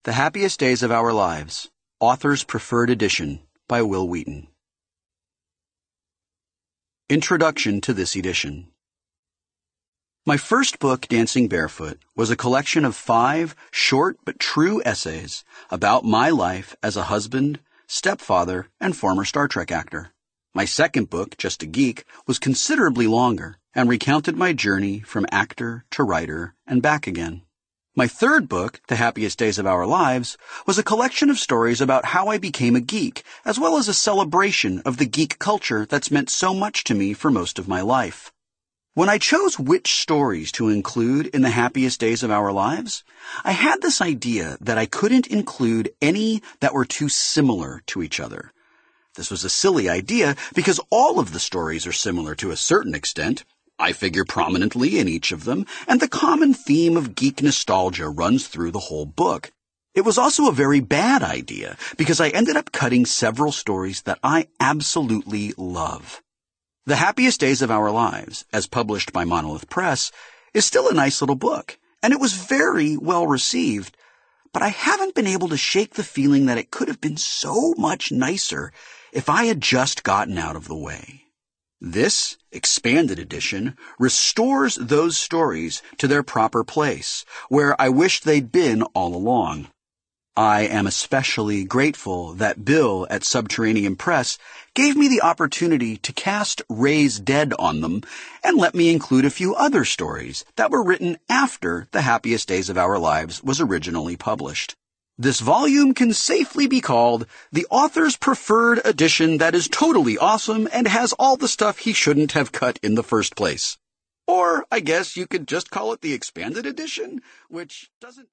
The Happiest Days of Our Lives, Author's Preferred Edition by Wil Wheaton. Introduction to this edition. My first book, Dancing Barefoot, was a collection of 5 short but true essays about my life as a husband, stepfather, and former Star Trek actor. My second book, Just a Geek, was considerably longer and recounted my journey from actor to writer and back again. My third book, The Happiest Days of Our Lives, was a collection of stories about how I became a geek, as well as a celebration of the geek culture that's meant so much to me for most of my life. When I chose which stories to include in The Happiest Days of Our Lives, I had this idea that I couldn't include any that were too similar to each other. This was a silly idea because all of the stories are similar to a certain extent. I figure prominently in each of them, and the common theme of geek nostalgia runs through the whole book. It was also a very bad idea because I ended up cutting several stories that I absolutely love. The Happiest Days of Our Lives, as published by Monolith Press, is still a nice little book, and it was very well received, but I haven't been able to shake the feeling that it could have been so much nicer if I had just gotten out of the way. This expanded edition restores those stories to their proper place, where I wished they'd been all along. I am especially grateful that Bill at Subterranean Press gave me the opportunity to cast Ray's Dead on them and let me include a few other stories that were written after The Happiest Days of Our Lives was originally published. This volume can safely be called the author's preferred edition that is totally awesome and has all the stuff he shouldn't have cut in the first place. Or I guess you could just call it the expanded edition, which doesn't...